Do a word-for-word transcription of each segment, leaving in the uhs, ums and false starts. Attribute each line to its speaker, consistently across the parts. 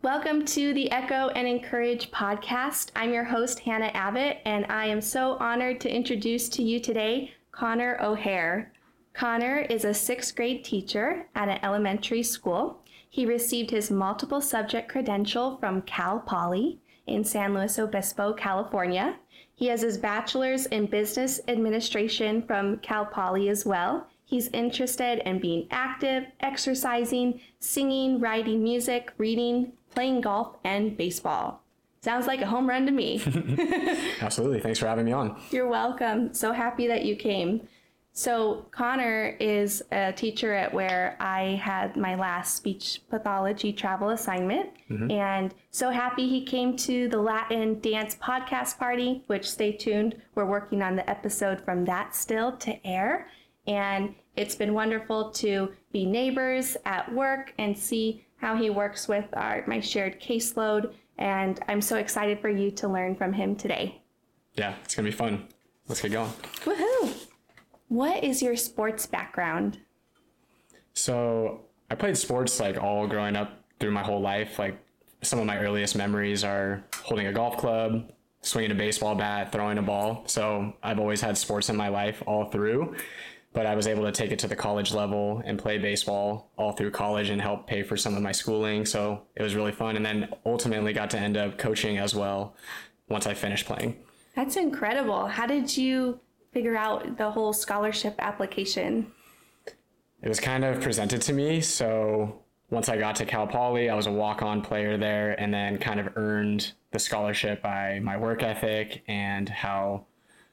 Speaker 1: Welcome to the Echo and Encourage podcast. I'm your host, Hannah Abbott, and I am so honored to introduce to you today Connor O'Hare. Connor is a sixth grade teacher at an elementary school. He received his multiple subject credential from Cal Poly in San Luis Obispo, California. He has his bachelor's in business administration from Cal Poly as well. He's interested in being active, exercising, singing, writing music, reading, playing golf, and baseball. Sounds like a home run to me.
Speaker 2: Absolutely. Thanks for having me on.
Speaker 1: You're welcome. So happy that you came. So Connor is a teacher at where I had my last speech pathology travel assignment. Mm-hmm. And so happy he came to the Latin Dance Podcast Party, which stay tuned. We're working on the episode from that still to air. And it's been wonderful to be neighbors at work and see how he works with our my shared caseload. And I'm so excited for you to learn from him today.
Speaker 2: Yeah, it's going to be fun. Let's get going.
Speaker 1: Woohoo! What is your sports background?
Speaker 2: So I played sports like all growing up through my whole life. Like some of my earliest memories are holding a golf club, swinging a baseball bat, throwing a ball. So I've always had sports in my life all through. But I was able to take it to the college level and play baseball all through college and help pay for some of my schooling. So it was really fun. And then ultimately got to end up coaching as well once I finished playing.
Speaker 1: That's incredible. How did you figure out the whole scholarship application?
Speaker 2: It was kind of presented to me. So once I got to Cal Poly, I was a walk-on player there and then kind of earned the scholarship by my work ethic and how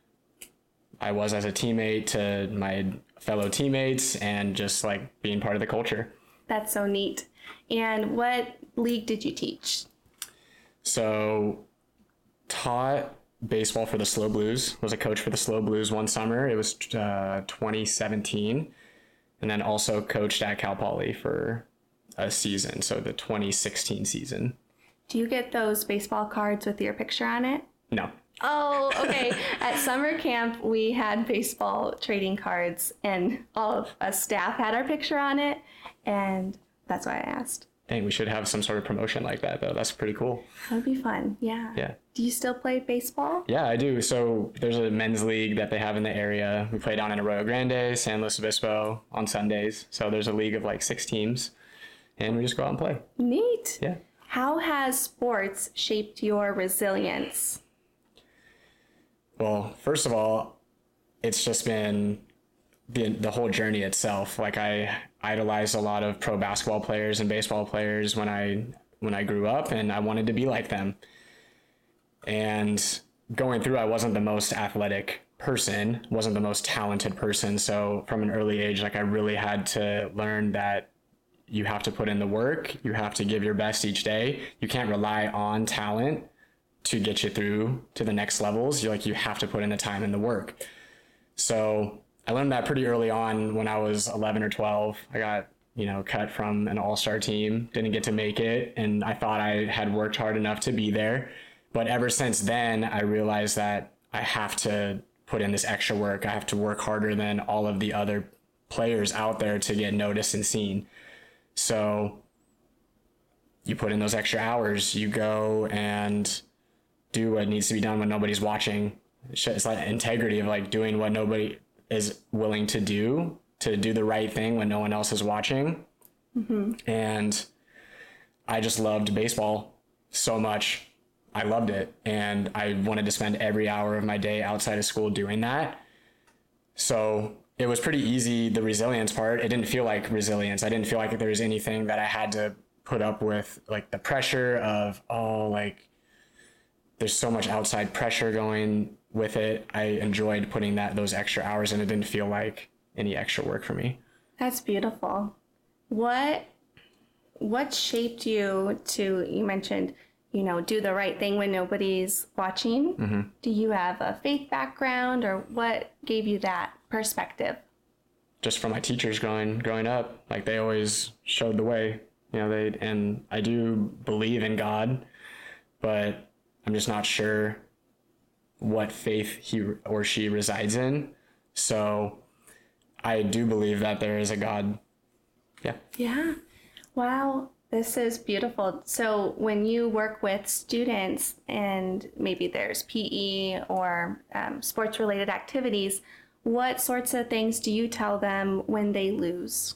Speaker 2: I was as a teammate to my fellow teammates and just like being part of the culture.
Speaker 1: That's so neat. And what league did you teach?
Speaker 2: So taught baseball for the Slow Blues, was a coach for the Slow Blues one summer. It was uh, twenty seventeen. And then also coached at Cal Poly for a season. So the twenty sixteen season.
Speaker 1: Do you get those baseball cards with your picture on it?
Speaker 2: No.
Speaker 1: Oh, okay. At summer camp, we had baseball trading cards and all of us staff had our picture on it. And that's why I asked.
Speaker 2: Dang, we should have some sort of promotion like that, though. That's pretty cool.
Speaker 1: That would be fun. Yeah.
Speaker 2: Yeah.
Speaker 1: Do you still play baseball?
Speaker 2: Yeah, I do. So there's a men's league that they have in the area. We play down in Arroyo Grande, San Luis Obispo on Sundays. So there's a league of like six teams and we just go out and play.
Speaker 1: Neat.
Speaker 2: Yeah.
Speaker 1: How has sports shaped your resilience?
Speaker 2: Well, first of all, it's just been the the whole journey itself. Like I idolized a lot of pro basketball players and baseball players when I when I grew up, and I wanted to be like them. And going through, I wasn't the most athletic person, wasn't the most talented person. So from an early age, like I really had to learn that you have to put in the work. You have to give your best each day. You can't rely on talent to get you through to the next levels. You like, you have to put in the time and the work. So I learned that pretty early on when I was eleven or twelve. I got, you know, cut from an all-star team, didn't get to make it. And I thought I had worked hard enough to be there. But ever since then, I realized that I have to put in this extra work. I have to work harder than all of the other players out there to get noticed and seen. So you put in those extra hours, you go and do what needs to be done when nobody's watching. It's like integrity of like doing what nobody is willing to do, to do the right thing when no one else is watching. Mm-hmm. And I just loved baseball so much. I loved it. And I wanted to spend every hour of my day outside of school doing that. So it was pretty easy, the resilience part. It didn't feel like resilience. I didn't feel like there was anything that I had to put up with, like the pressure of, oh, like, there's so much outside pressure going with it. I enjoyed putting that those extra hours and it didn't feel like any extra work for me.
Speaker 1: That's beautiful. What what shaped you to, you mentioned, you know, do the right thing when nobody's watching? Mm-hmm. Do you have a faith background or what gave you that perspective?
Speaker 2: Just from my teachers growing growing up, like they always showed the way, you know, they, and I do believe in God, but I'm just not sure what faith he or she resides in. So I do believe that there is a God. Yeah.
Speaker 1: Yeah. Wow. This is beautiful. So when you work with students and maybe there's P E or um, sports related activities, what sorts of things do you tell them when they lose?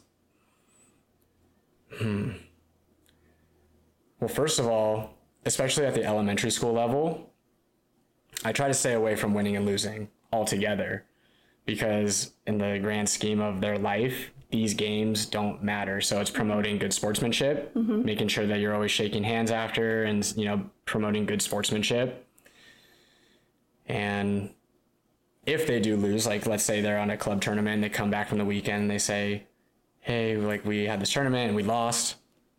Speaker 2: Hmm. Well, first of all, especially at the elementary school level, I try to stay away from winning and losing altogether, because in the grand scheme of their life, these games don't matter. So it's promoting good sportsmanship, mm-hmm. making sure that you're always shaking hands after, and, you know, promoting good sportsmanship. And if they do lose, like let's say they're on a club tournament and they come back from the weekend and they say, hey, like we had this tournament and we lost.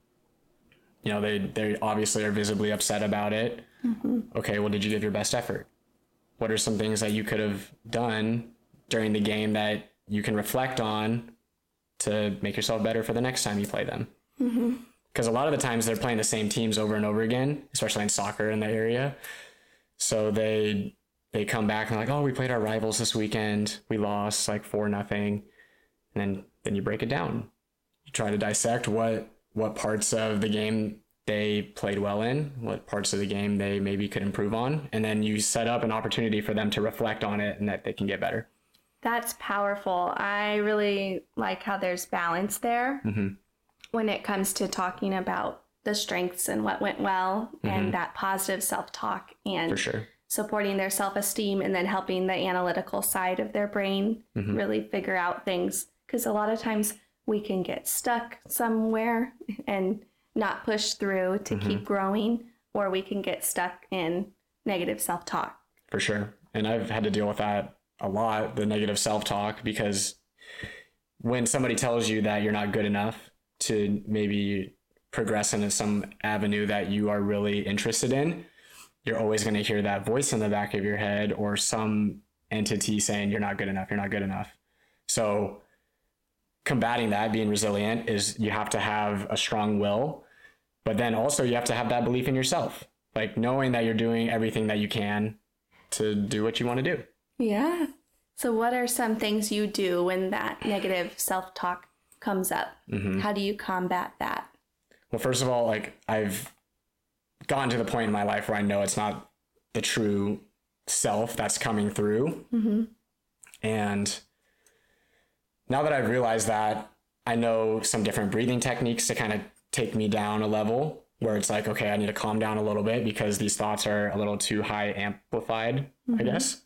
Speaker 2: You know, they, they obviously are visibly upset about it. Mm-hmm. Okay, well, did you give your best effort? What are some things that you could have done during the game that you can reflect on to make yourself better for the next time you play them? Because mm-hmm. a lot of the times they're playing the same teams over and over again, especially in soccer in the area. So they they come back and they're like, oh, we played our rivals this weekend. We lost like four nothing. And then, then you break it down. You try to dissect what what parts of the game they played well in, what parts of the game they maybe could improve on. And then you set up an opportunity for them to reflect on it and that they can get better.
Speaker 1: That's powerful. I really like how there's balance there mm-hmm. when it comes to talking about the strengths and what went well mm-hmm. and that positive self-talk and
Speaker 2: for sure.
Speaker 1: supporting their self-esteem, and then helping the analytical side of their brain mm-hmm. really figure out things. Because a lot of times we can get stuck somewhere and not push through to mm-hmm. keep growing, or we can get stuck in negative self-talk.
Speaker 2: For sure. And I've had to deal with that a lot, the negative self-talk, because when somebody tells you that you're not good enough to maybe progress into some avenue that you are really interested in, you're always going to hear that voice in the back of your head or some entity saying you're not good enough, you're not good enough. So combating that, being resilient, is you have to have a strong will, but then also you have to have that belief in yourself, like knowing that you're doing everything that you can to do what you want to do.
Speaker 1: Yeah. So what are some things you do when that negative self-talk comes up? Mm-hmm. How do you combat that?
Speaker 2: Well, first of all, like I've gotten to the point in my life where I know it's not the true self that's coming through. Mm-hmm. And now that I've realized that, I know some different breathing techniques to kind of take me down a level where it's like, okay, I need to calm down a little bit because these thoughts are a little too high amplified, mm-hmm. I guess.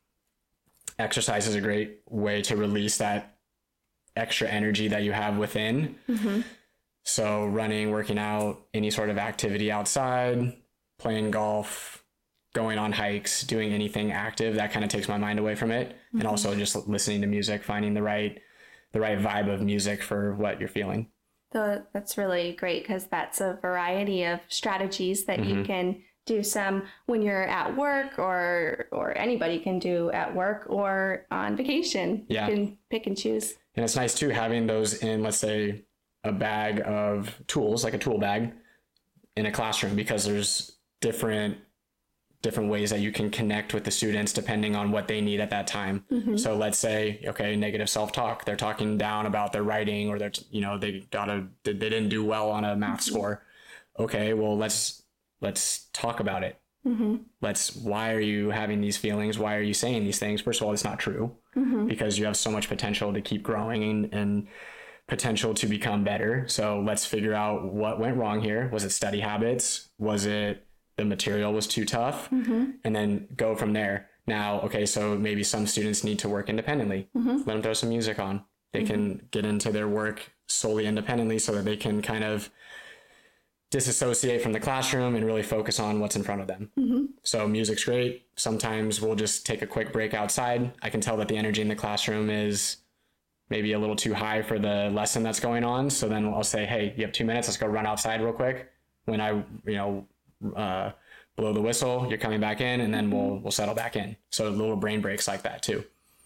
Speaker 2: Exercise is a great way to release that extra energy that you have within. Mm-hmm. So running, working out, any sort of activity outside, playing golf, going on hikes, doing anything active, that kind of takes my mind away from it. Mm-hmm. And also just listening to music, finding the right the right vibe of music for what you're feeling.
Speaker 1: So that's really great, because that's a variety of strategies that mm-hmm. you can do some when you're at work, or or anybody can do at work or on vacation.
Speaker 2: Yeah.
Speaker 1: You can pick and choose.
Speaker 2: And it's nice too, having those in, let's say, a bag of tools, like a tool bag in a classroom, because there's different different ways that you can connect with the students depending on what they need at that time. Mm-hmm. So let's say, okay, negative self-talk, they're talking down about their writing, or they're, you know, they got a, they didn't do well on a math mm-hmm. score. Okay, well, let's, let's talk about it. Mm-hmm. Let's, why are you having these feelings? Why are you saying these things? First of all, it's not true mm-hmm. because you have so much potential to keep growing and, and potential to become better. So let's figure out what went wrong here. Was it study habits? Was it the material was too tough? Mm-hmm. And then go from there. Now, okay, so maybe some students need to work independently. Mm-hmm. Let them throw some music on. They mm-hmm. can get into their work solely independently so that they can kind of disassociate from the classroom and really focus on what's in front of them. Mm-hmm. So music's great. Sometimes we'll just take a quick break outside. I can tell that the energy in the classroom is maybe a little too high for the lesson that's going on. So then I'll say, hey, you have two minutes. Let's go run outside real quick. When I, you know, uh, blow the whistle, you're coming back in, and then we'll, we'll settle back in. So little brain breaks like that too.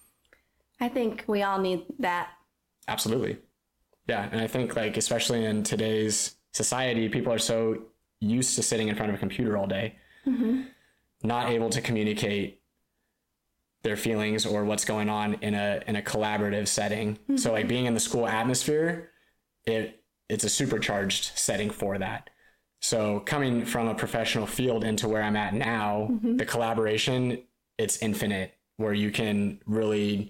Speaker 1: I think we all need that.
Speaker 2: Absolutely. Yeah. And I think, like, especially in today's society, people are so used to sitting in front of a computer all day, mm-hmm. not able to communicate their feelings or what's going on in a, in a collaborative setting. Mm-hmm. So like being in the school atmosphere, it, it's a supercharged setting for that. So coming from a professional field into where I'm at now, mm-hmm. the collaboration, it's infinite, where you can really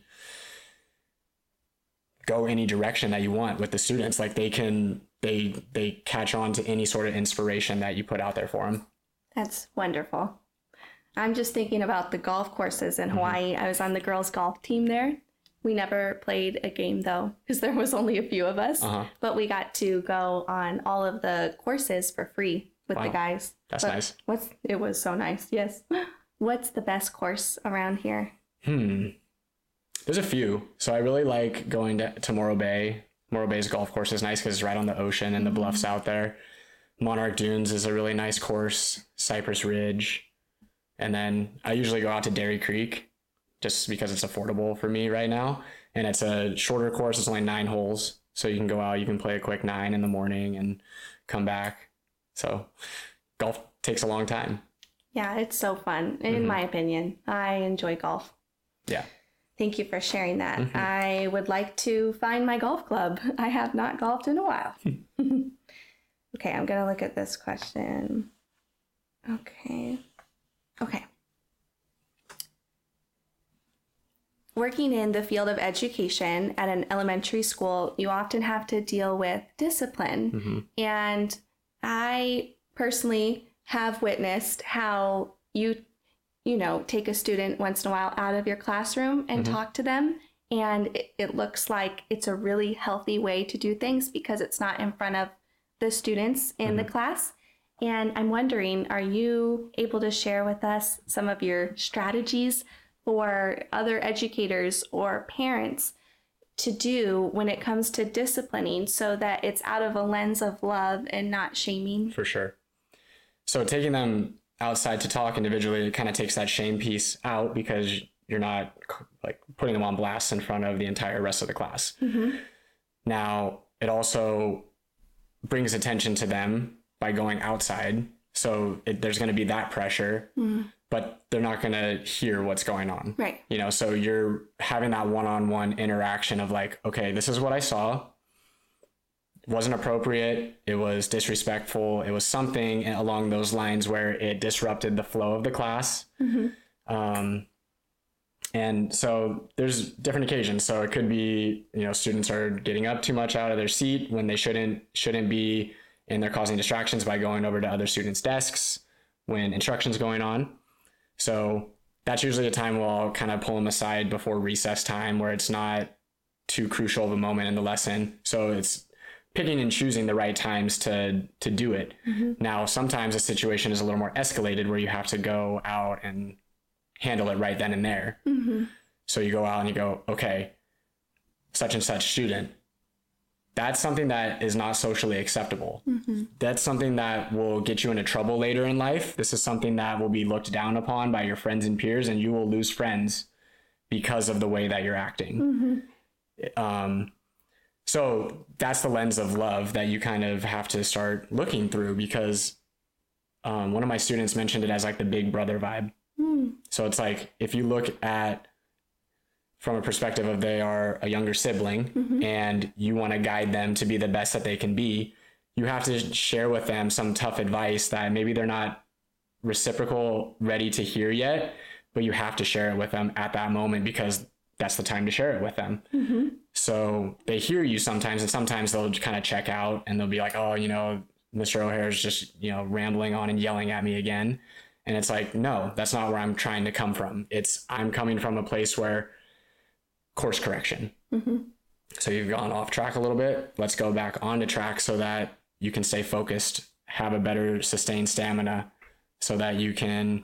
Speaker 2: go any direction that you want with the students. Like they can, they, they catch on to any sort of inspiration that you put out there for them.
Speaker 1: That's wonderful. I'm just thinking about the golf courses in Hawaii. Mm-hmm. I was on the girls' golf team there. We never played a game though, because there was only a few of us, uh-huh. but we got to go on all of the courses for free with wow. the guys.
Speaker 2: That's
Speaker 1: but
Speaker 2: nice.
Speaker 1: What's It was so nice. Yes. What's the best course around here?
Speaker 2: Hmm. There's a few. So I really like going to, to Morro Bay. Morro Bay's golf course is nice because it's right on the ocean and the mm-hmm. bluffs out there. Monarch Dunes is a really nice course. Cypress Ridge. And then I usually go out to Dairy Creek, just because it's affordable for me right now. And it's a shorter course. It's only nine holes. So you can go out, you can play a quick nine in the morning and come back. So golf takes a long time. Yeah,
Speaker 1: it's so fun. In mm-hmm. my opinion, I enjoy golf.
Speaker 2: Yeah.
Speaker 1: Thank you for sharing that.
Speaker 2: Mm-hmm.
Speaker 1: I would like to find my golf club. I have not golfed in a while. Okay, I'm going to look at this question. Okay. Okay. Working in the field of education at an elementary school, you often have to deal with discipline. Mm-hmm. And I personally have witnessed how you, you know, take a student once in a while out of your classroom and mm-hmm. talk to them. And it, it looks like it's a really healthy way to do things because it's not in front of the students in mm-hmm. the class. And I'm wondering, are you able to share with us some of your strategies for other educators or parents to do when it comes to disciplining so that it's out of a lens of love and not shaming?
Speaker 2: For sure. So taking them outside to talk individually kind of takes that shame piece out because you're not like putting them on blast in front of the entire rest of the class. Mm-hmm. Now, it also brings attention to them by going outside. So it, there's going to be that pressure. Mm. But they're not going to hear what's going on.
Speaker 1: Right.
Speaker 2: You know, so you're having that one-on-one interaction of like, okay, this is what I saw. It wasn't appropriate. It was disrespectful. It was something along those lines where it disrupted the flow of the class. Mm-hmm. Um, and so there's different occasions. So it could be, you know, students are getting up too much out of their seat when they shouldn't, shouldn't be, and they're causing distractions by going over to other students' desks when instruction's going on. So that's usually a time where I'll kind of pull them aside before recess time where it's not too crucial of a moment in the lesson. So it's picking and choosing the right times to to do it. Mm-hmm. Now, sometimes a situation is a little more escalated where you have to go out and handle it right then and there. Mm-hmm. So you go out and you go, okay, such and such student. That's something that is not socially acceptable. Mm-hmm. That's something that will get you into trouble later in life. This is something that will be looked down upon by your friends and peers, and you will lose friends because of the way that you're acting. Mm-hmm. Um, so that's the lens of love that you kind of have to start looking through because um, one of my students mentioned it as like the big brother vibe. Mm. So it's like, if you look at from a perspective of they are a younger sibling mm-hmm. and you want to guide them to be the best that they can be, you have to share with them some tough advice that maybe they're not reciprocal ready to hear yet, but you have to share it with them at that moment because that's the time to share it with them. Mm-hmm. So they hear you sometimes, and sometimes they'll kind of check out and they'll be like, oh, you know, Mister O'Hare is just, you know, rambling on and yelling at me again. And it's like, no, that's not where I'm trying to come from. It's, I'm coming from a place where course correction. Mm-hmm. So you've gone off track a little bit. Let's go back onto track so that you can stay focused, have a better sustained stamina so that you can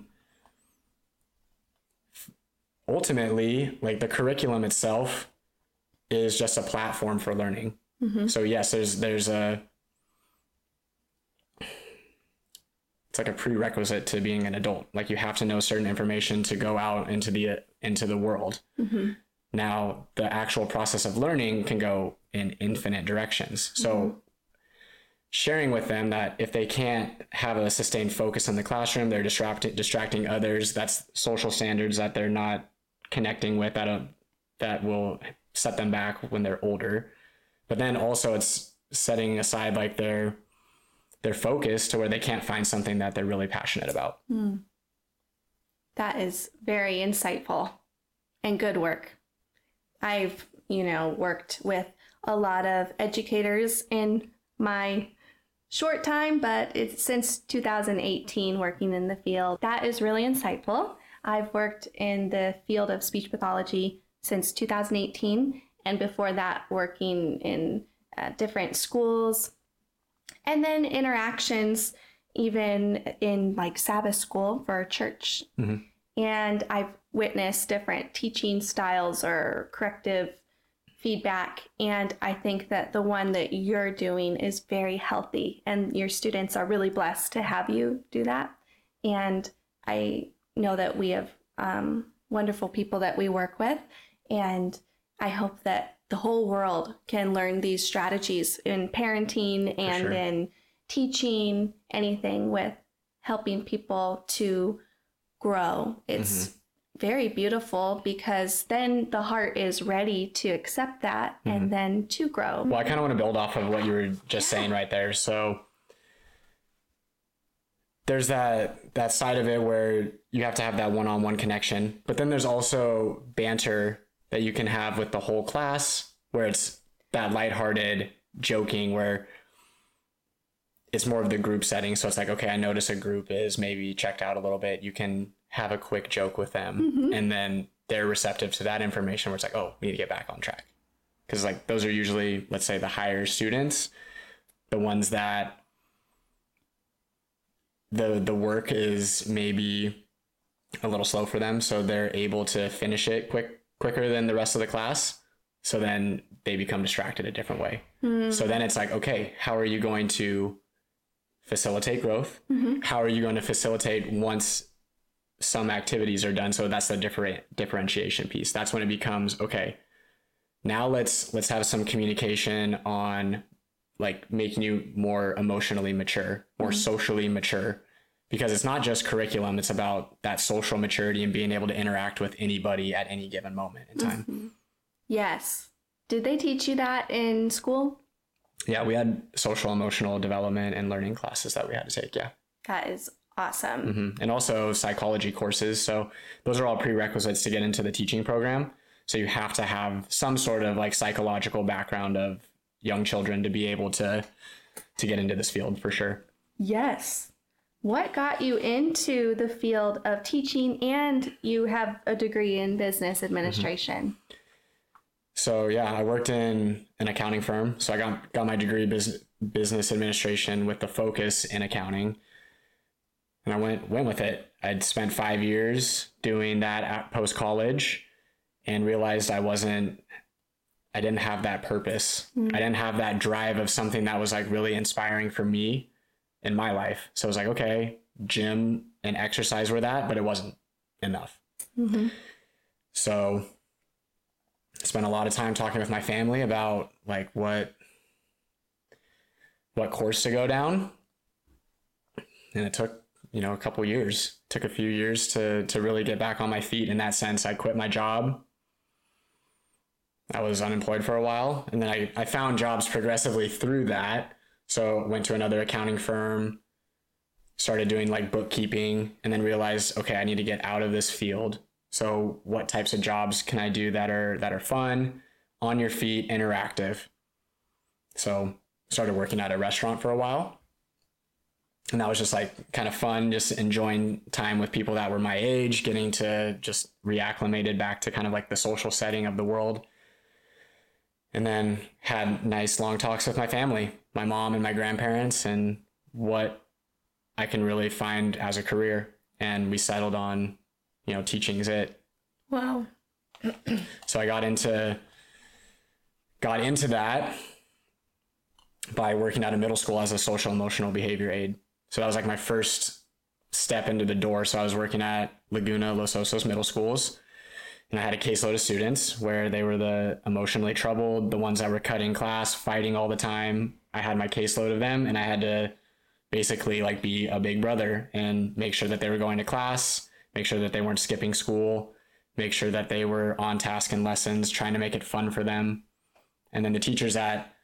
Speaker 2: ultimately, like the curriculum itself is just a platform for learning. Mm-hmm. So yes, there's, there's a, it's like a prerequisite to being an adult. Like you have to know certain information to go out into the, into the world. Mm-hmm. Now, the actual process of learning can go in infinite directions. So mm-hmm. sharing with them that if they can't have a sustained focus in the classroom, they're distracting, distracting others. That's social standards that they're not connecting with that, uh, that will set them back when they're older. But then also it's setting aside like their their focus to where they can't find something that they're really passionate about.
Speaker 1: Hmm. That is very insightful and good work. I've, you know, worked with a lot of educators in my short time, but it's since two thousand eighteen working in the field. That is really insightful. I've worked in the field of speech pathology since two thousand eighteen, and before that working in uh, different schools, and then interactions even in like Sabbath school for church. Mm-hmm. And I've witnessed different teaching styles or corrective feedback. And I think that the one that you're doing is very healthy, and your students are really blessed to have you do that. And I know that we have um, wonderful people that we work with. And I hope that the whole world can learn these strategies in parenting and sure. in teaching, anything with helping people to grow. It's mm-hmm. very beautiful, because then the heart is ready to accept that mm-hmm. and then to grow.
Speaker 2: Well, I kind of want to build off of what you were just yeah. saying right there. So there's that that side of it where you have to have that one-on-one connection, but then there's also banter that you can have with the whole class, where it's that lighthearted joking, where it's more of the group setting. So it's like, okay, I notice a group is maybe checked out a little bit. You can have a quick joke with them mm-hmm. and then they're receptive to that information, where it's like, oh, we need to get back on track. Because like those are usually, let's say, the higher students, the ones that the the work is maybe a little slow for them, so they're able to finish it quick quicker than the rest of the class. So then they become distracted a different way. Mm-hmm. So then it's like, okay, how are you going to facilitate growth? Mm-hmm. How are you going to facilitate once some activities are done? So that's the different differentiation piece. That's when it becomes, okay, now let's let's have some communication on like making you more emotionally mature, more mm-hmm. socially mature, because it's not just curriculum. It's about that social maturity and being able to interact with anybody at any given moment in time.
Speaker 1: Mm-hmm. Yes. Did they teach you that in school?
Speaker 2: Yeah, we had social emotional development and learning classes that we had to take. Yeah.
Speaker 1: That is awesome.
Speaker 2: Mm-hmm. And also psychology courses. So those are all prerequisites to get into the teaching program. So you have to have some sort of like psychological background of young children to be able to to get into this field for sure.
Speaker 1: Yes. What got you into the field of teaching, and you have a degree in business administration?
Speaker 2: Mm-hmm. So yeah, I worked in an accounting firm. So I got, got my degree in business, business administration with the focus in accounting. And I went went with it. I'd spent five years doing that at post-college and realized I wasn't I didn't have that purpose. Mm-hmm. I didn't have that drive of something that was like really inspiring for me in my life. So I was like, okay, gym and exercise were that, but it wasn't enough. Mm-hmm. So I spent a lot of time talking with my family about like what, what course to go down. And it took, you know, a couple years, it took a few years to, to really get back on my feet in that sense. I quit my job. I was unemployed for a while, and then I, I found jobs progressively through that. So went to another accounting firm, started doing like bookkeeping, and then realized, okay, I need to get out of this field. So what types of jobs can I do that are that are fun, on your feet, interactive? So started working at a restaurant for a while. And that was just like kind of fun, just enjoying time with people that were my age, getting to just reacclimated back to kind of like the social setting of the world. And then had nice long talks with my family, my mom and my grandparents, and what I can really find as a career. And we settled on, you know, teaching is it.
Speaker 1: Wow.
Speaker 2: So I got into, got into that by working at a middle school as a social emotional behavior aide. So that was like my first step into the door. So I was working at Laguna, Los Osos middle schools. And I had a caseload of students where they were the emotionally troubled, the ones that were cutting class, fighting all the time. I had my caseload of them, and I had to basically like be a big brother and make sure that they were going to class, make sure that they weren't skipping school, make sure that they were on task in lessons, trying to make it fun for them. And then the teachers at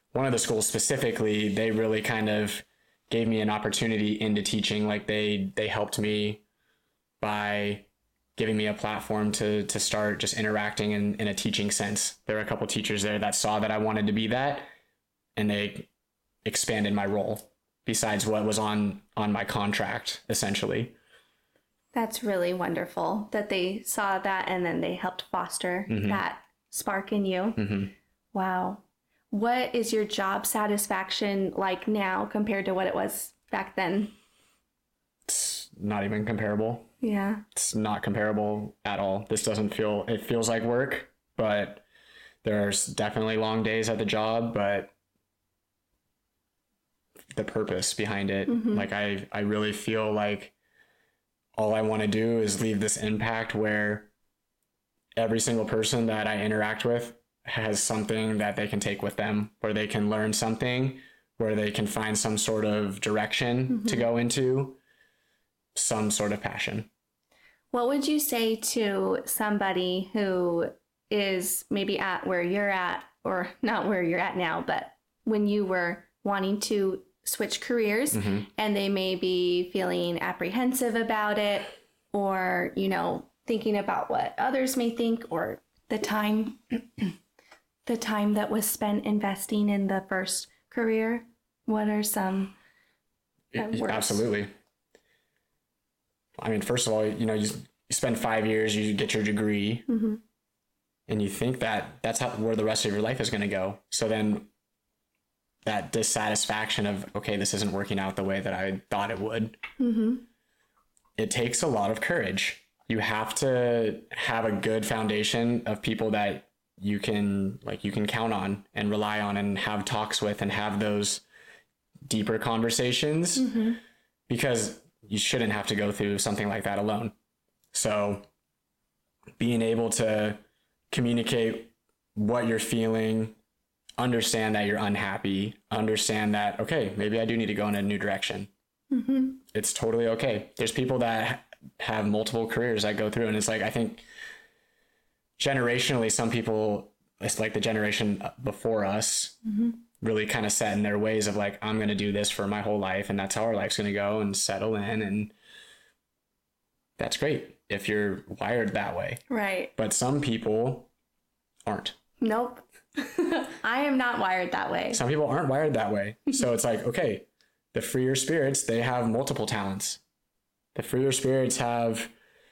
Speaker 2: one of the schools specifically, they really kind of gave me an opportunity into teaching. Like they, they helped me by giving me a platform to, to start just interacting in, in a teaching sense. There were a couple teachers there that saw that I wanted to be that, and they expanded my role besides what was on, on my contract, essentially.
Speaker 1: That's really wonderful that they saw that and then they helped foster mm-hmm. that spark in you.
Speaker 2: Mm-hmm.
Speaker 1: Wow. What is your job satisfaction like now compared to what it was back then?
Speaker 2: It's not even comparable.
Speaker 1: Yeah.
Speaker 2: It's not comparable at all. This doesn't feel, it feels like work, but there's definitely long days at the job, but the purpose behind it, mm-hmm. like I, I really feel like all I want to do is leave this impact where every single person that I interact with has something that they can take with them, where they can learn something, where they can find some sort of direction mm-hmm. to go into, some sort of passion.
Speaker 1: What would you say to somebody who is maybe at where you're at, or not where you're at now, but when you were wanting to switch careers mm-hmm. and they may be feeling apprehensive about it, or, you know, thinking about what others may think, or the time the time that was spent investing in the first career? What are some uh, words?
Speaker 2: Absolutely. I mean, first of all, you know, you, you spend five years, you get your degree, mm-hmm. and you think that that's how, where the rest of your life is going to go. So then that dissatisfaction of, okay, this isn't working out the way that I thought it would.
Speaker 1: Mm-hmm.
Speaker 2: It takes a lot of courage. You have to have a good foundation of people that you can like you can count on and rely on and have talks with and have those deeper conversations mm-hmm. because you shouldn't have to go through something like that alone. So being able to communicate what you're feeling, understand that you're unhappy, understand that, okay, maybe I do need to go in a new direction.
Speaker 1: Mm-hmm.
Speaker 2: It's totally okay. There's people that have multiple careers that go through, and it's like, I think generationally, some people, it's like the generation before us mm-hmm. really kind of set in their ways of like, I'm going to do this for my whole life, and that's how our life's going to go, and settle in. And that's great if you're wired that way.
Speaker 1: Right.
Speaker 2: But some people aren't.
Speaker 1: Nope. I am not wired that way.
Speaker 2: Some people aren't wired that way. So it's like, okay, the freer spirits, they have multiple talents. The freer spirits have,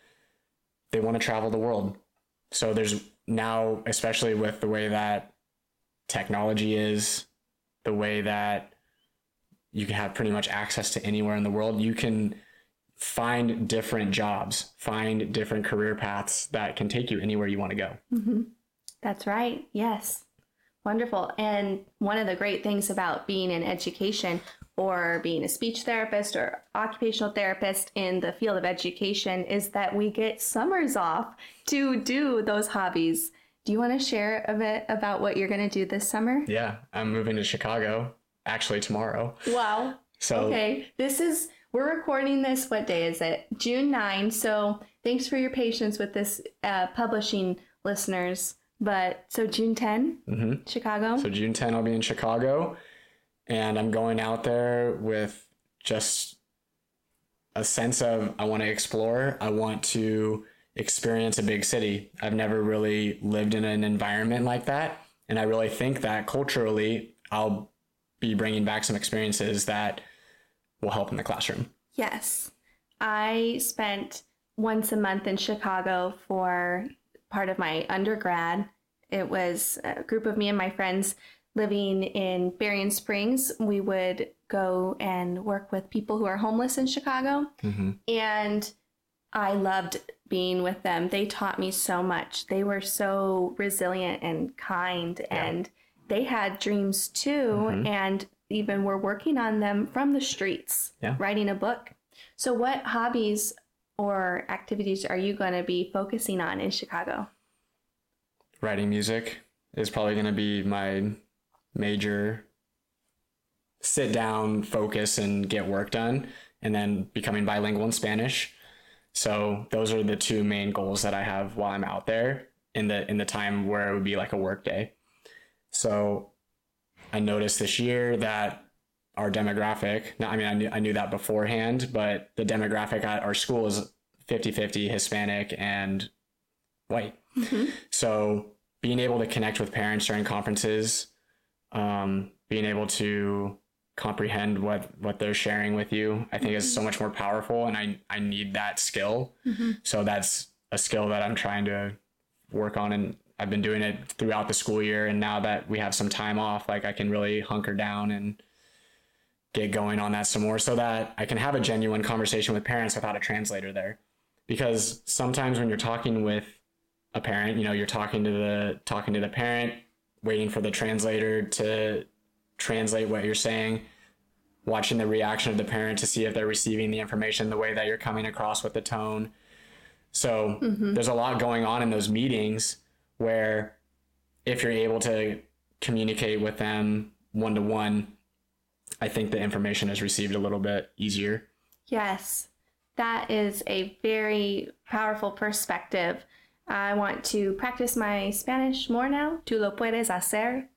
Speaker 2: they want to travel the world. So there's now, especially with the way that technology is, the way that you can have pretty much access to anywhere in the world, you can find different jobs, find different career paths that can take you anywhere you want to go.
Speaker 1: Mm-hmm. That's right. Yes. Wonderful. And one of the great things about being in education, or being a speech therapist or occupational therapist in the field of education, is that we get summers off to do those hobbies. Do you want to share a bit about what you're going to do this summer?
Speaker 2: Yeah, I'm moving to Chicago, actually tomorrow.
Speaker 1: Wow.
Speaker 2: So
Speaker 1: okay, this is, we're recording this, what day is it? June ninth. So thanks for your patience with this uh, publishing, listeners. But so June tenth,
Speaker 2: mm-hmm.
Speaker 1: Chicago.
Speaker 2: So June tenth, I'll be in Chicago, and I'm going out there with just a sense of, I want to explore. I want to experience a big city. I've never really lived in an environment like that. And I really think that culturally, I'll be bringing back some experiences that will help in the classroom.
Speaker 1: Yes. I spent once a month in Chicago for part of my undergrad. It was a group of me and my friends living in Berrien Springs. We would go and work with people who are homeless in Chicago.
Speaker 2: Mm-hmm. And
Speaker 1: I loved being with them. They taught me so much. They were so resilient and kind, yeah. and they had dreams too. Mm-hmm. And even were working on them from the streets,
Speaker 2: yeah.
Speaker 1: writing a book. So what hobbies or activities are you going to be focusing on in Chicago?
Speaker 2: Writing music is probably going to be my major sit down, focus, and get work done, and then becoming bilingual in Spanish. So those are the two main goals that I have while I'm out there in the in the time where it would be like a work day. So I noticed this year that our demographic, no, I mean, I knew, I knew that beforehand, but the demographic at our school is fifty-fifty Hispanic and white. Mm-hmm. So being able to connect with parents during conferences, um, being able to comprehend what, what they're sharing with you, I think mm-hmm. is so much more powerful. And I, I need that skill. Mm-hmm. So that's a skill that I'm trying to work on. And I've been doing it throughout the school year. And now that we have some time off, like I can really hunker down and get going on that some more so that I can have a genuine conversation with parents without a translator there. Because sometimes when you're talking with a parent, you know, you're talking to the, talking to the parent, waiting for the translator to translate what you're saying, watching the reaction of the parent to see if they're receiving the information the way that you're coming across with the tone. So mm-hmm. there's a lot going on in those meetings where if you're able to communicate with them one-to-one, I think the information is received a little bit easier.
Speaker 1: Yes, that is a very powerful perspective. I want to practice my Spanish more now. Tú lo puedes hacer.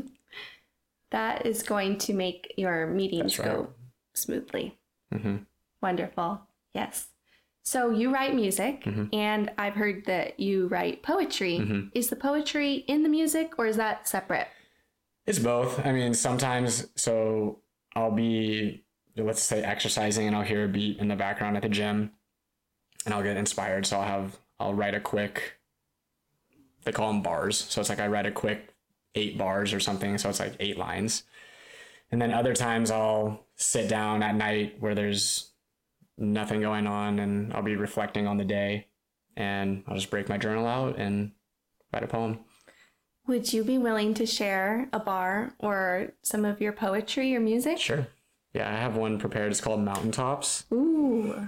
Speaker 1: That is going to make your meetings right. go smoothly. Mm-hmm. Wonderful. Yes. So you write music, mm-hmm. and I've heard that you write poetry. Mm-hmm. Is the poetry in the music, or is that separate?
Speaker 2: It's both. I mean, sometimes, so I'll be, let's say, exercising, and I'll hear a beat in the background at the gym, and I'll get inspired. So I'll have, I'll write a quick, they call them bars. So it's like I write a quick eight bars or something. So it's like eight lines. And then other times I'll sit down at night where there's nothing going on, and I'll be reflecting on the day, and I'll just break my journal out and write a poem.
Speaker 1: Would you be willing to share a bar or some of your poetry or music?
Speaker 2: Sure. Yeah, I have one prepared. It's called Mountaintops.
Speaker 1: Ooh.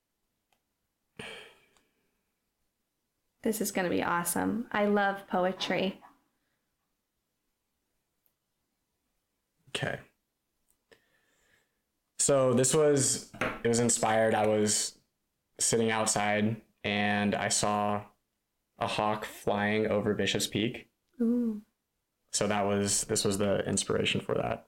Speaker 1: This is going to be awesome. I love poetry.
Speaker 2: Okay. So this was, it was inspired. I was sitting outside and I saw a hawk flying over Bishop's Peak. Ooh. So that was, this was the inspiration for that.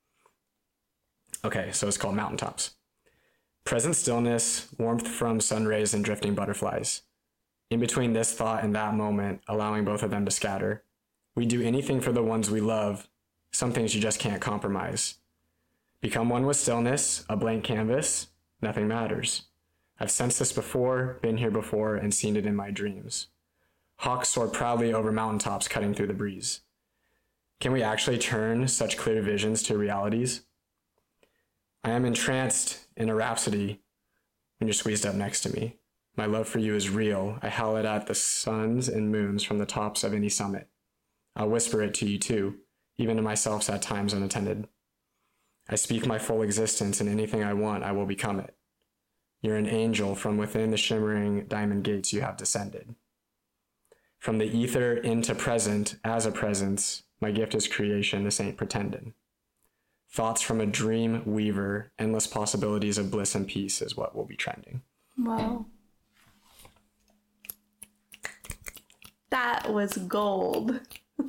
Speaker 2: Okay, so it's called Mountaintops. Present stillness, warmth from sun rays and drifting butterflies. In between this thought and that moment, allowing both of them to scatter. We do anything for the ones we love. Some things you just can't compromise. Become one with stillness, a blank canvas, nothing matters. I've sensed this before, been here before, and seen it in my dreams. Hawks soar proudly over mountaintops, cutting through the breeze. Can we actually turn such clear visions to realities? I am entranced in a rhapsody when you're squeezed up next to me. My love for you is real. I howl it at the suns and moons from the tops of any summit. I'll whisper it to you too, even to myself at times unattended. I speak my full existence, and anything I want, I will become it. You're an angel from within the shimmering diamond gates you have descended. From the ether into present, as a presence, my gift is creation, this ain't pretending. Thoughts from a dream weaver, endless possibilities of bliss and peace is what will be trending.
Speaker 1: Wow. That was gold.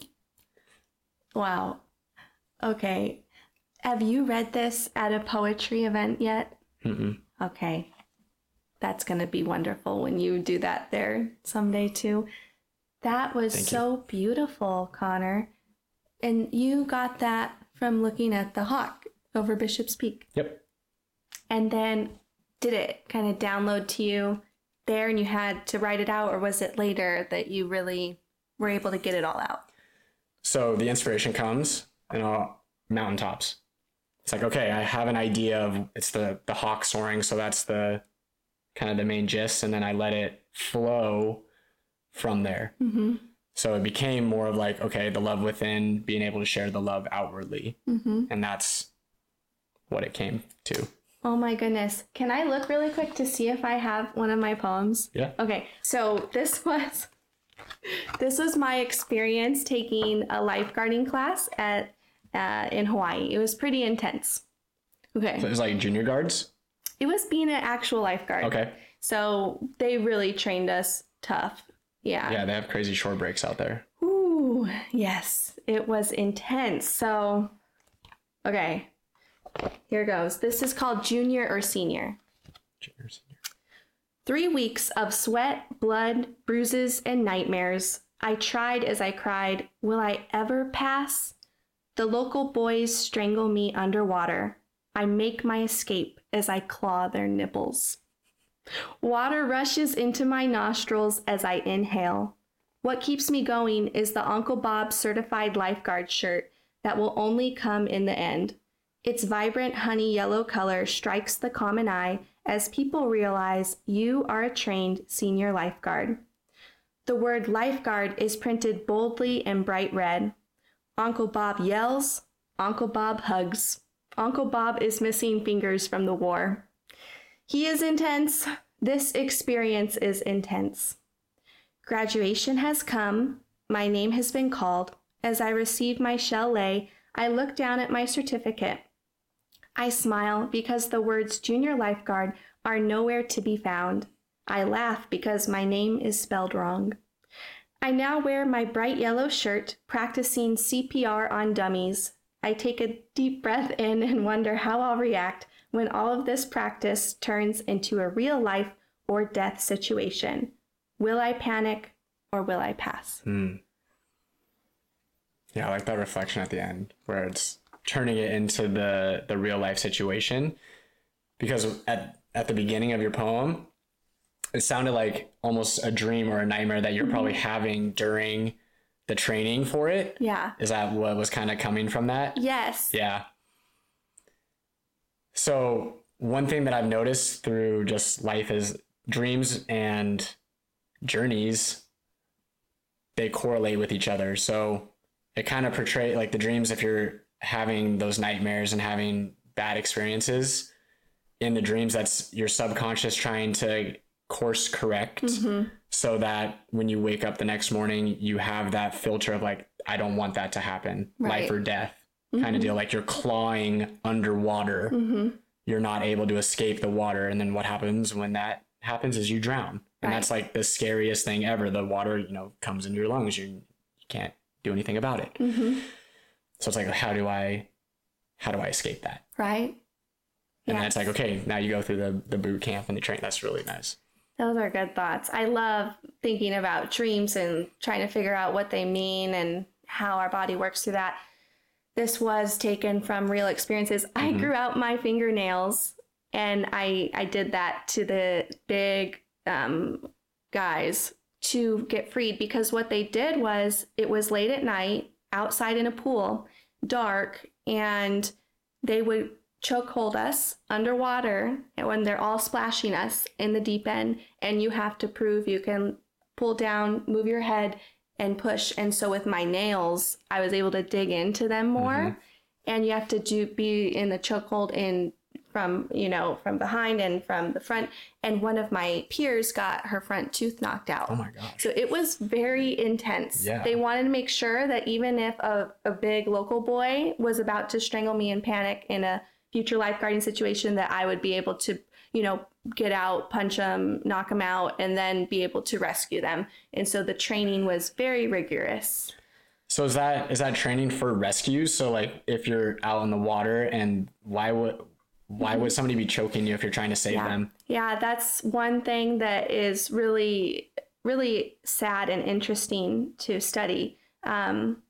Speaker 1: Wow. Okay. Have you read this at a poetry event yet? Mm-mm. Okay. That's going to be wonderful when you do that there someday too. That was Thank so you. Beautiful, Connor. And you got that from looking at the hawk over Bishop's Peak.
Speaker 2: Yep.
Speaker 1: And then did it kind of download to you there and you had to write it out, or was it later that you really were able to get it all out?
Speaker 2: So the inspiration comes in all mountaintops. It's like, okay, I have an idea of, it's the, the hawk soaring. So that's the kind of the main gist. And then I let it flow from there. Mm-hmm. So it became more of like, okay, the love within, being able to share the love outwardly. Mm-hmm. And that's what it came to.
Speaker 1: Oh my goodness. Can I look really quick to see if I have one of my poems?
Speaker 2: Yeah.
Speaker 1: Okay. So this was, this was my experience taking a lifeguarding class at, uh, in Hawaii. It was pretty intense. Okay.
Speaker 2: So it was like junior guards?
Speaker 1: It was being an actual lifeguard.
Speaker 2: Okay.
Speaker 1: So they really trained us tough. Yeah.
Speaker 2: Yeah, they have crazy shore breaks out there.
Speaker 1: Ooh. Ooh, yes, it was intense. So, okay, here goes. This is called junior or senior.
Speaker 2: Junior, senior.
Speaker 1: Three weeks of sweat, blood, bruises, and nightmares. I tried as I cried, will I ever pass? The local boys strangle me underwater. I make my escape as I claw their nipples. Water rushes into my nostrils as I inhale. What keeps me going is the Uncle Bob certified lifeguard shirt that will only come in the end. Its vibrant honey yellow color strikes the common eye as people realize you are a trained senior lifeguard. The word lifeguard is printed boldly in bright red. Uncle Bob yells, Uncle Bob hugs. Uncle Bob is missing fingers from the war. He is intense. This experience is intense. Graduation has come. My name has been called. As I receive my shell lay, I look down at my certificate. I smile because the words junior lifeguard are nowhere to be found. I laugh because my name is spelled wrong. I now wear my bright yellow shirt, practicing C P R on dummies. I take a deep breath in and wonder how I'll react when all of this practice turns into a real life or death situation. Will I panic or will I pass?
Speaker 2: Hmm. Yeah, I like that reflection at the end where it's turning it into the, the real life situation. Because at, at the beginning of your poem, it sounded like almost a dream or a nightmare that you're mm-hmm. probably having during the training for it.
Speaker 1: Yeah.
Speaker 2: Is that what was kind of coming from that?
Speaker 1: Yes.
Speaker 2: Yeah. So one thing that I've noticed through just life is dreams and journeys, they correlate with each other. So it kind of portrays like the dreams, if you're having those nightmares and having bad experiences in the dreams, that's your subconscious trying to course correct mm-hmm. so that when you wake up the next morning, you have that filter of like, I don't want that to happen. Right. Life or death mm-hmm. kind of deal. Like you're clawing underwater. Mm-hmm. You're not able to escape the water. And then what happens when that happens is you drown. And right. that's like the scariest thing ever. The water, you know, comes into your lungs. You, you can't do anything about it. Mm-hmm. So it's like, how do I, how do I escape that?
Speaker 1: Right.
Speaker 2: And
Speaker 1: yes.
Speaker 2: then it's like, okay, now you go through the, the boot camp and the train. That's really nice.
Speaker 1: Those are good thoughts. I love thinking about dreams and trying to figure out what they mean and how our body works through that. This was taken from real experiences. Mm-hmm. I grew out my fingernails, and I, I did that to the big um, guys to get freed, because what they did was it was late at night outside in a pool, dark, and they would choke hold us underwater and when they're all splashing us in the deep end, and you have to prove you can pull down, move your head, and push. And so with my nails, I was able to dig into them more. Mm-hmm. And you have to do be in the chokehold in from, you know, from behind and from the front. And one of my peers got her front tooth knocked out.
Speaker 2: Oh my gosh.
Speaker 1: So it was very intense.
Speaker 2: Yeah.
Speaker 1: They wanted to make sure that even if a, a big local boy was about to strangle me in panic in a future lifeguarding situation, that I would be able to, you know, get out, punch them, knock them out, and then be able to rescue them. And so the training was very rigorous.
Speaker 2: So is that is that training for rescues? So like if you're out in the water, and why would why would somebody be choking you if you're trying to save
Speaker 1: yeah.
Speaker 2: them?
Speaker 1: Yeah, that's one thing that is really, really sad and interesting to study. Um,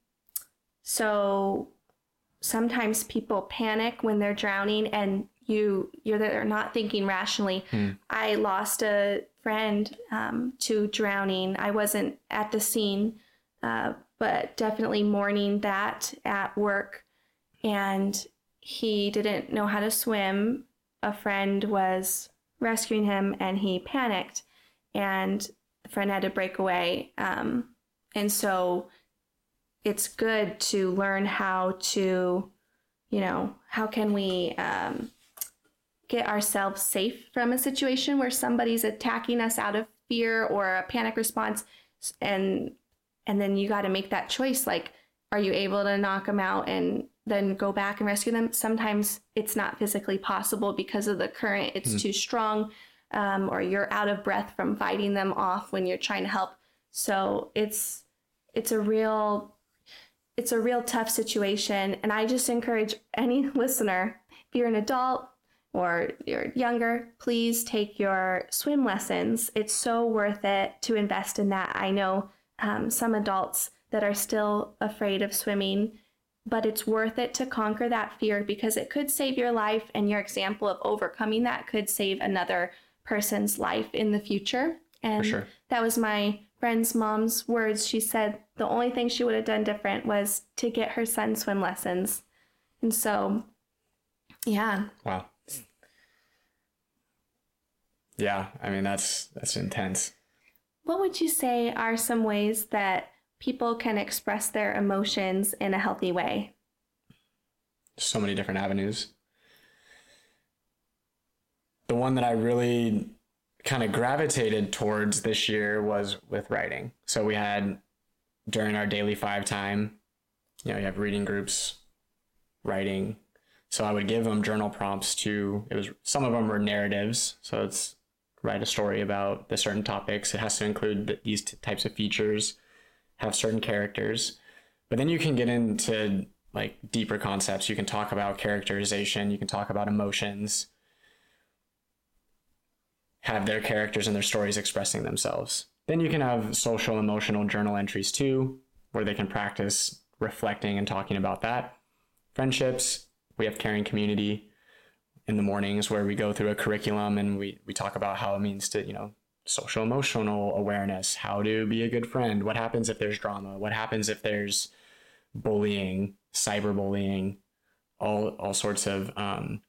Speaker 1: so sometimes people panic when they're drowning, and you you're they're not thinking rationally. Hmm. I lost a friend um, to drowning. I wasn't at the scene, uh, but definitely mourning that at work. And he didn't know how to swim. A friend was rescuing him, and he panicked, and the friend had to break away. Um, and so it's good to learn how to, you know, how can we um, get ourselves safe from a situation where somebody's attacking us out of fear or a panic response. And and then you got to make that choice. Like, are you able to knock them out and then go back and rescue them? Sometimes it's not physically possible because of the current. It's mm. too strong, um, or you're out of breath from fighting them off when you're trying to help. So it's it's a real it's a real tough situation. And I just encourage any listener, if you're an adult or you're younger, please take your swim lessons. It's so worth it to invest in that. I know um, some adults that are still afraid of swimming, but it's worth it to conquer that fear because it could save your life, and your example of overcoming that could save another person's life in the future. And
Speaker 2: For sure.
Speaker 1: That was my friend's mom's words. She said the only thing she would have done different was to get her son swim lessons. And so, yeah.
Speaker 2: Wow. Yeah, I mean, that's that's intense.
Speaker 1: What would you say are some ways that people can express their emotions in a healthy way?
Speaker 2: So many different avenues. The one that I really kind of gravitated towards this year was with writing. So we had, during our daily five time, you know, you have reading groups, writing. So I would give them journal prompts to, it was, some of them were narratives. So it's write a story about the certain topics. It has to include these t- types of features, have certain characters. But then you can get into like deeper concepts. You can talk about characterization. You can talk about emotions. Have their characters and their stories expressing themselves. Then you can have social emotional journal entries too, where they can practice reflecting and talking about that. Friendships, we have caring community in the mornings where we go through a curriculum and we, we talk about how it means to, you know, social emotional awareness, how to be a good friend, what happens if there's drama, what happens if there's bullying, cyberbullying, all, all sorts of um,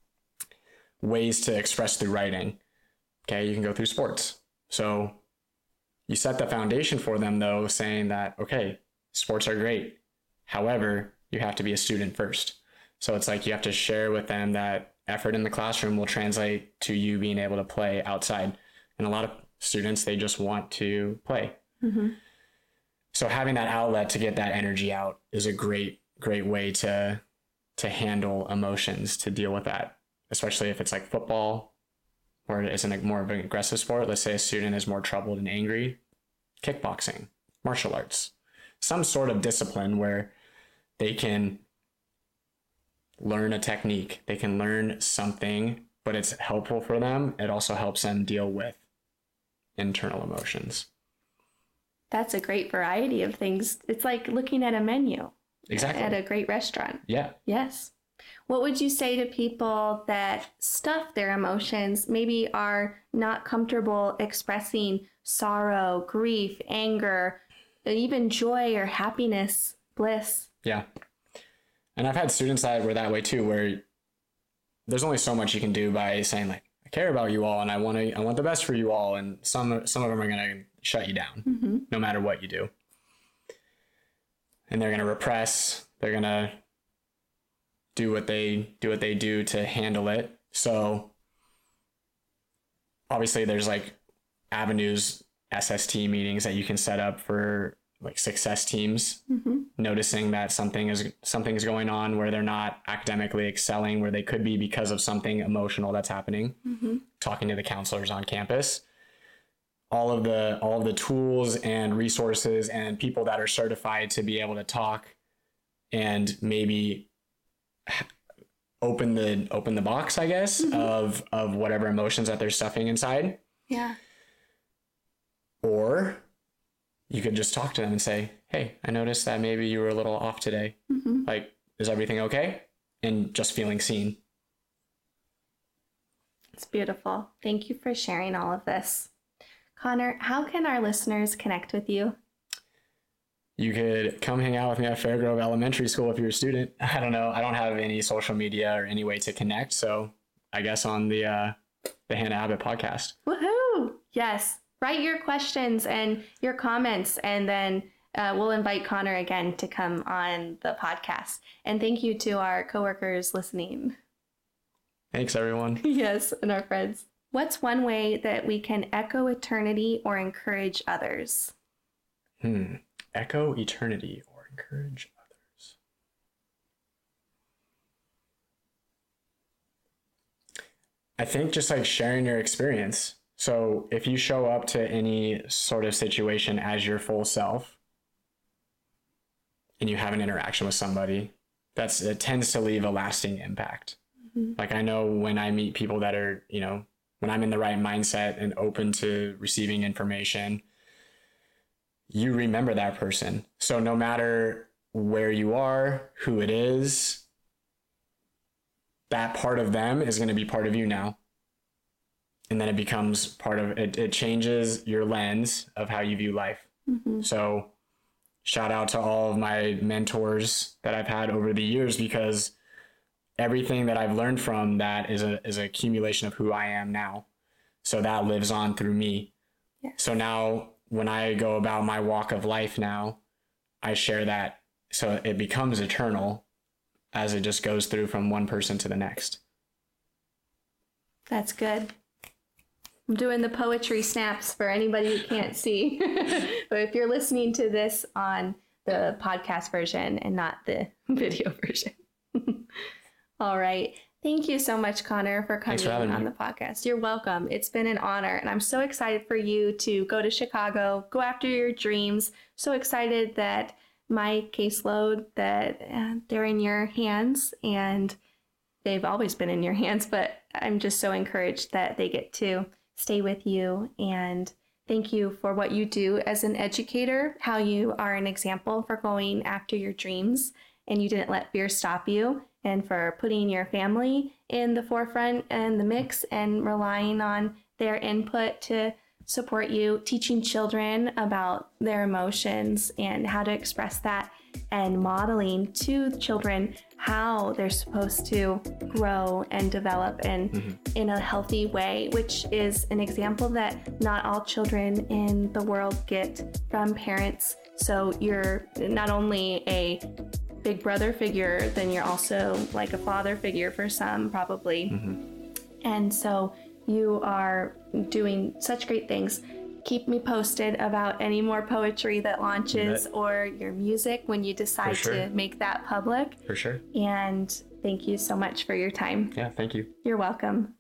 Speaker 2: ways to express through writing. Okay, you can go through sports. So you set the foundation for them though, saying that, okay, sports are great. However, you have to be a student first. So it's like you have to share with them that effort in the classroom will translate to you being able to play outside. And a lot of students, they just want to play. Mm-hmm. So having that outlet to get that energy out is a great, great way to, to handle emotions, to deal with that, especially if it's like football, or it's an, more of an aggressive sport. Let's say a student is more troubled and angry. Kickboxing, martial arts, some sort of discipline where they can learn a technique, they can learn something, but it's helpful for them. It also helps them deal with internal emotions.
Speaker 1: That's a great variety of things. It's like looking at a menu.
Speaker 2: Exactly.
Speaker 1: At a great restaurant.
Speaker 2: Yeah.
Speaker 1: Yes. What would you say to people that stuff their emotions, maybe are not comfortable expressing sorrow, grief, anger, even joy or happiness, bliss?
Speaker 2: Yeah. And I've had students that were that way too, where there's only so much you can do by saying like, I care about you all and I want to, I want the best for you all. And some, some of them are going to shut you down mm-hmm. no matter what you do. And they're going to repress, they're going to do what they do, what they do to handle it. So obviously there's like avenues, S S T meetings that you can set up for like success teams, mm-hmm. noticing that something is something is going on where they're not academically excelling, where they could be because of something emotional that's happening, mm-hmm. talking to the counselors on campus, all of the, all of the tools and resources and people that are certified to be able to talk and maybe open the, open the box, I guess, mm-hmm. of, of whatever emotions that they're stuffing inside.
Speaker 1: Yeah.
Speaker 2: Or you could just talk to them and say, hey, I noticed that maybe you were a little off today. Mm-hmm. Like, is everything okay? And just feeling seen.
Speaker 1: It's beautiful. Thank you for sharing all of this. Connor, how can our listeners connect with you?
Speaker 2: You could come hang out with me at Fairgrove Elementary School if you're a student. I don't know. I don't have any social media or any way to connect. So I guess on the, uh, the Hannah Abbott podcast.
Speaker 1: Woohoo! Yes. Write your questions and your comments, and then uh, we'll invite Connor again to come on the podcast. And thank you to our coworkers listening.
Speaker 2: Thanks, everyone.
Speaker 1: Yes, and our friends. What's one way that we can echo eternity or encourage others?
Speaker 2: Hmm. Echo eternity or encourage others. I think just like sharing your experience. So if you show up to any sort of situation as your full self, and you have an interaction with somebody, that's it tends to leave a lasting impact. Mm-hmm. Like I know when I meet people that are, you know, when I'm in the right mindset and open to receiving information, you remember that person. So no matter where you are, who it is, that part of them is going to be part of you now. And then it becomes part of it. It changes your lens of how you view life. Mm-hmm. So shout out to all of my mentors that I've had over the years, because everything that I've learned from that is a is an accumulation of who I am now. So that lives on through me. Yes. So now when I go about my walk of life now, I share that. So it becomes eternal as it just goes through from one person to the next.
Speaker 1: That's good. I'm doing the poetry snaps for anybody who can't see. But if you're listening to this on the podcast version and not the video version. All right. Thank you so much, Connor, for coming
Speaker 2: for
Speaker 1: on
Speaker 2: me.
Speaker 1: the podcast. You're welcome. It's been an honor. And I'm so excited for you to go to Chicago, go after your dreams. So excited that my caseload, that uh, they're in your hands, and they've always been in your hands. But I'm just so encouraged that they get to stay with you. And thank you for what you do as an educator, how you are an example for going after your dreams and you didn't let fear stop you, and for putting your family in the forefront and the mix and relying on their input to support you, teaching children about their emotions and how to express that, and modeling to children how they're supposed to grow and develop in, mm-hmm. in a healthy way, which is an example that not all children in the world get from parents. So you're not only a big brother figure, then you're also like a father figure for some, probably. Mm-hmm. And so you are doing such great things. Keep me posted about any more poetry that launches or your music when you decide sure. to make that public.
Speaker 2: For sure.
Speaker 1: And thank you so much for your time.
Speaker 2: Yeah, thank you.
Speaker 1: You're welcome.